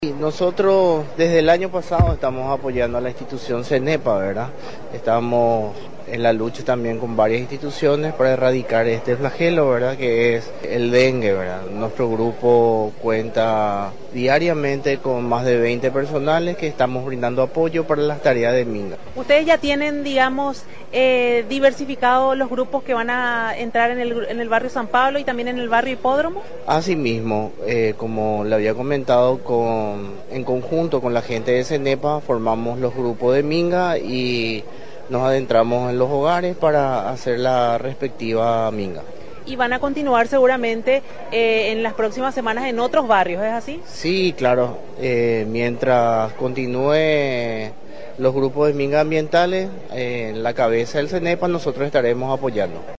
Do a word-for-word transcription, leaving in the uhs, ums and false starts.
Y nosotros desde el año pasado estamos apoyando a la institución CENEPA, ¿verdad? Estamos en la lucha también con varias instituciones para erradicar este flagelo, ¿verdad? Que es el dengue, ¿verdad? Nuestro grupo cuenta diariamente con más de veinte personales que estamos brindando apoyo para las tareas de Minga. Ustedes ya tienen, digamos, eh, diversificado los grupos que van a entrar en el, en el barrio San Pablo y también en el barrio Hipódromo. Asimismo, eh, como le había comentado, con, en conjunto con la gente de CENEPA formamos los grupos de Minga y nos adentramos en los hogares para hacer la respectiva Minga. Y van a continuar seguramente eh, en las próximas semanas en otros barrios, ¿es así? Sí, claro. Eh, mientras continúe los grupos de Minga ambientales, eh, en la cabeza del CENEPA nosotros estaremos apoyando.